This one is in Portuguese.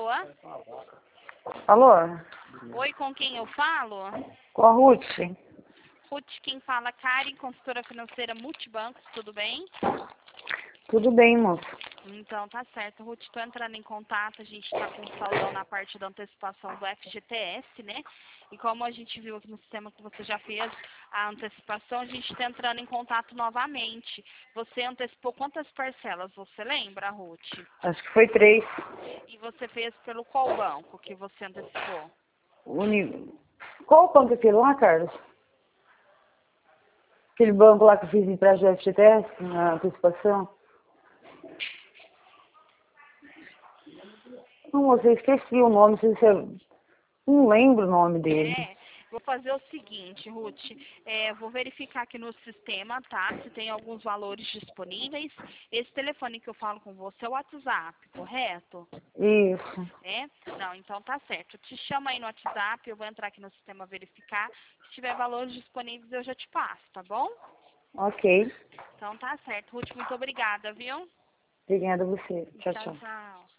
Alô? Oi, com quem eu falo? Com a Ruth? Ruth, quem fala, Karen, consultora financeira Multibancos, tudo bem? Tudo bem, moço. Então, tá certo. Ruth, estou entrando em contato, a gente está com um saldão na parte da antecipação do FGTS, né? E como a gente viu aqui no sistema que você já fez a antecipação, a gente está entrando em contato novamente. Você antecipou quantas parcelas, você lembra, Ruth? Acho que foi 3. E você fez pelo qual banco que você antecipou? Qual o banco é aquele lá, Carlos? Aquele banco lá que eu fiz empréstimo do FGTS, na antecipação? Não, moço, eu esqueci o nome, não sei se eu... Não lembro o nome dele. Vou fazer o seguinte, Ruth, vou verificar aqui no sistema, tá? Se tem alguns valores disponíveis. Esse telefone que eu falo com você é o WhatsApp, correto? Isso. Não, então tá certo. Eu te chamo aí no WhatsApp, eu vou entrar aqui no sistema verificar. Se tiver valores disponíveis, eu já te passo, tá bom? Ok. Então tá certo. Ruth, muito obrigada, viu? Obrigada a você. Tchau, tchau. Tchau.